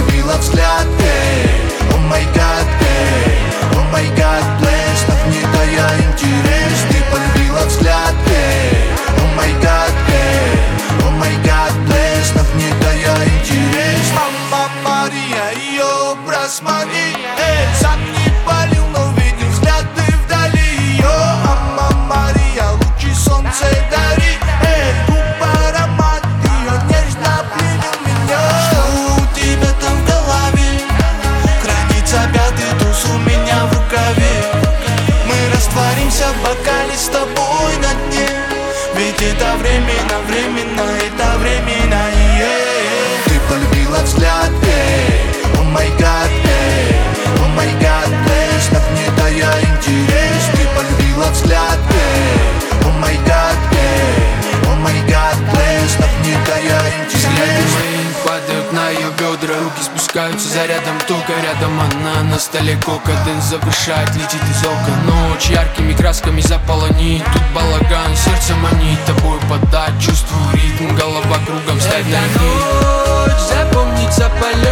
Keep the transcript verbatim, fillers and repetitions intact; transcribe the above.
полюбила взгляд, эй, о май гад, эй, о май гад, плейс, нагнетая интерес. Ты полюбила взгляд, эй, о май гад, эй, о май гад, плейс, нагнетая интерес. Мама Мария, ее образ Марии, эй, сам не палил, но видел взгляды вдали ее. Мама Мария, лучи солнца дари, эй, губ аромат ее нежно пленил меня. Что у тебя там в голове? Хранится пятый туз у меня в рукаве. Мы растворимся в бокале с тобой на дне, ведь это временно, временно, это временно, yeah. Ты полюбила взгляд, эй, о май гад, эй, о май гад, плейс, нагнетая интерес. Ты полюбила взгляд, эй, о май гад, эй, о май гад, плейс, нагнетая интерес. Падают на ее бедра, руки спускаются за рядом, только рядом она. На столе кокаин завышает, летит из окон. Ночь яркими красками заполонит, тут балаган, сердце манит тобой подать. Чувствую ритм, голова кругом, ставь на них. Ночь запомнится полет.